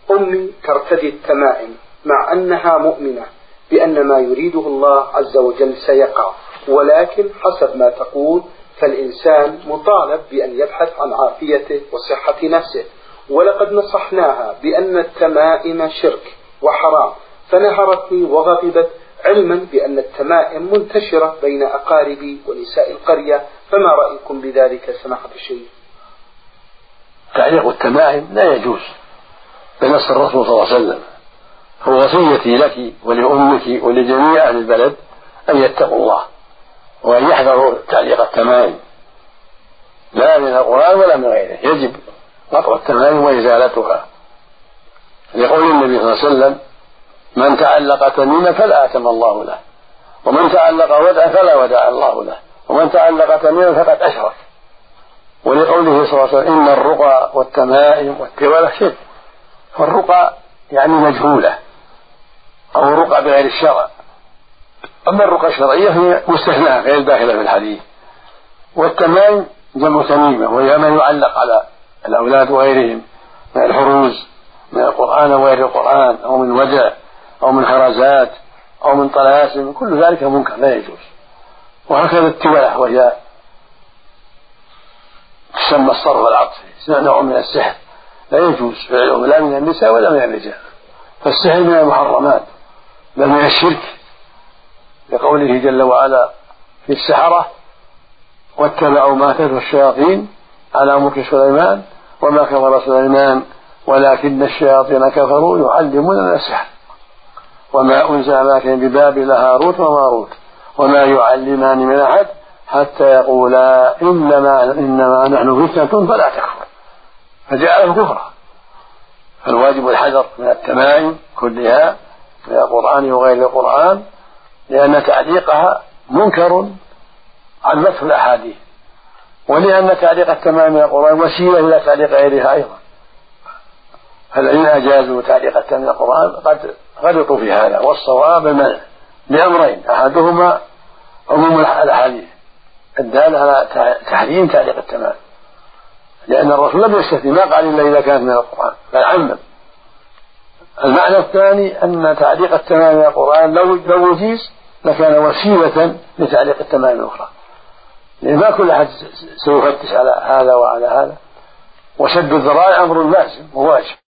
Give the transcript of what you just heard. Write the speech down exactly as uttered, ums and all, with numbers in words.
أمي ترتدي التمائم مع أنها مؤمنة بأن ما يريده الله عز وجل سيقع، ولكن حسب ما تقول فالإنسان مطالب بأن يبحث عن عافيته وصحة نفسه، ولقد نصحناها بأن التمائم شرك وحرام فنهرتني وغضبت، علما بأن التمائم منتشرة بين أقاربي ونساء القرية، فما رأيكم بذلك سماحة الشيخ؟ تعليق التمائم لا يجوز بنص الرسول صلى الله عليه وسلم، هو وصيتي لك ولأمك ولجميع أهل البلد أن يتقوا الله وأن يحذروا تعليق التمائم، لا من القرآن ولا من غيره، يجب قطع التمائم وإزالتها، لقول النبي صلى الله عليه وسلم: من تعلق تميما فلا أتم الله له، ومن تعلق ودعا فلا ودع الله له، ومن تعلق تميما فقد أشرك. ولقوله صلى الله عليه وسلم: إن الرقى والتمائم والتولة شرك. فالرقى يعني مجهولة أو الرقى بغير الشرع، أما الرقى الشرعية هي مستثناة غير داخلة في الحديث. والتمائم جمع تميمة، وهي ما يعلق على الأولاد وغيرهم من الحروز من القرآن وغير القرآن، أو من ودع أو من خرزات أو من طلاسم، كل ذلك منكر لا يجوز. وهكذا التولة وهي تسمى الصرف العطفي، نوع من السحر لا يجوز فعله لا من النساء ولا من الرجال، فالسحر من المحرمات بل من الشرك، لقوله جل وعلا في السحرة: واتبعوا ما تتلو الشياطين على ملك سليمان وما كفر سليمان ولكن الشياطين كفروا يعلمون السحر وما أنزل معهم ببابل هاروت وماروت وما يعلمان من أحد حتى يقولا إنما, إنما نحن فتنة فلا تكفر، فجعله كفرا. فالواجب الحذر من التمائم كلها من القرآن وغير القرآن، لأن تعليقها منكر عمته الأحاديث، ولأن تعليق التمائم من القرآن وسيلة إلى تعليق غيرها أيضا. فالذين أجازوا تعليق التمائم من القرآن قد غلطوا في هذا، والصواب المنع لأمرين: أحدهما عموم الأحاديث الدالة على تحريم تعليق التمائم، لأن الرسول لم يستثني، ما قال إلا إذا كانت من القرآن بل عمم. المعنى الثاني أن تعليق التمائم من القرآن لو وجيز لكان وسيلة لتعليق التمائم الأخرى، لأن ما كل أحد سيفتش على هذا وعلى هذا، وسد الذرائع أمر لازم وواجب.